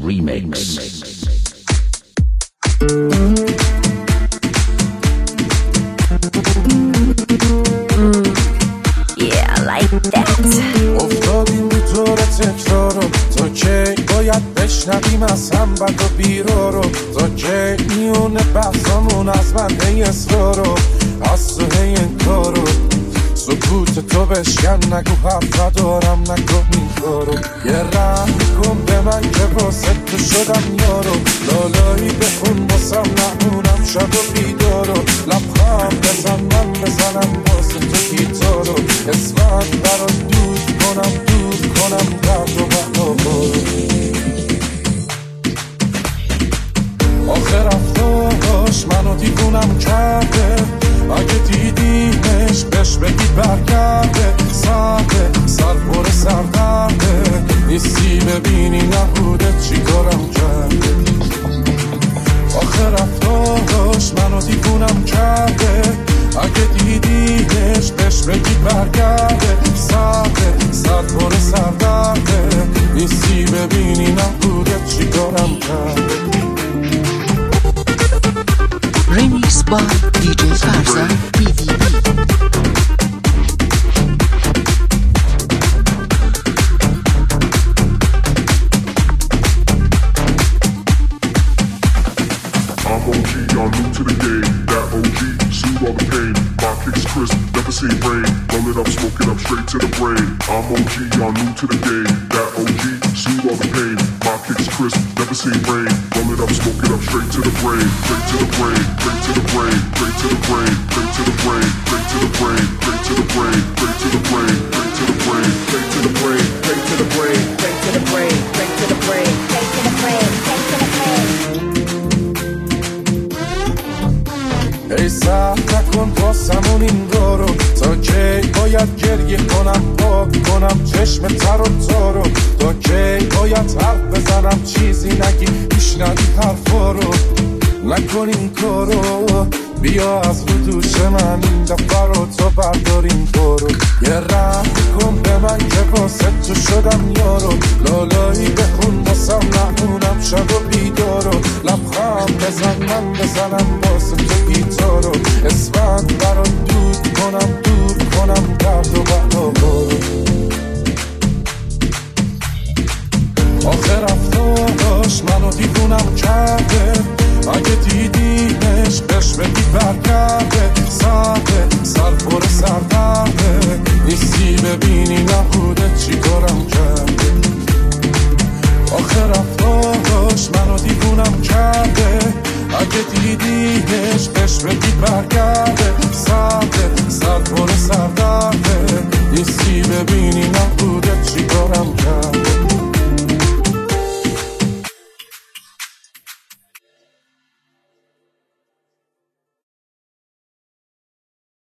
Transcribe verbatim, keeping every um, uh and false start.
Remix. افتادیم به طور تکرارو تا کی باید بشنویم از هم بد و بیرا رو تا کی میونه بحثامون از من هی اصرارو از تو هی انکارو سکوت تو بشکن نگو حرف ندارم نگو این کارو یه رحم کن به من که واسه تو شدم یارو لالایی بخون باسم نمونم شب و بیدارو لبخند بزن من بزنم واسه تو گیتارو اسمت برات دود کنم دود کنم درد و بقا آخر رفتاش منو دیوونم کرده اگه دیدیمش بهش بگید برگرده سرده سر پر سردرده نیستی ببینی نبوده چی کارم کرده آخر رفتاش منو دیوونم کرده اگه دیدیمش بهش بگید برگرده سرده سر پر سردرده نیستی ببینی نبوده چی کارم کرده Remix by دی جی Farza بی دی بی. I'm O G, y'all new to the game. That O G, soothe all the pain. My kicks crisp, never seen rain. Roll it up, smoke it up, straight to the brain. I'm O G, y'all new to the game. That O G, soothe all the pain. My kicks crisp, never seen rain. Roll it up, smoke it up, straight to the brain. Straight to the brain, straight to the brain, straight to the brain, straight to the brain, straight to the brain, straight to the brain, straight to the brain, straight to the brain, straight to the brain, straight to the brain, straight to the brain, straight to the brain, straight to the brain, straight to the brain. ای سخت نکن واسمون این دارو تا کی باید گریه کنم پاک کنم چشم تر و تارو تا کی باید حرف بزنم چیزی نگی میشنوی حرفا رو نکن این کارو بیا از رو دوش من این دفعه رو تا برداریم برو یه رحم کن به من که واسه تو شدم یارو لالایی بخون واسم نمونم شب و بیدارو لبخند بزن من بزنم واسه تو گیتارو اسمت برات دود کنم دور کنم درد و بقا برو آخر رفتاش منو دیوونم کرده اگه دیدیمش بهش بگید برگرده سرده سر پر سردرده نیستی ببینی نبوده چی کارم کرده آخر رفتاش منو دیوونم کرده اگه دیدیمش بهش بگید برگرده سرده سر پر سردرده نیستی ببینی نبوده چی کارم کرده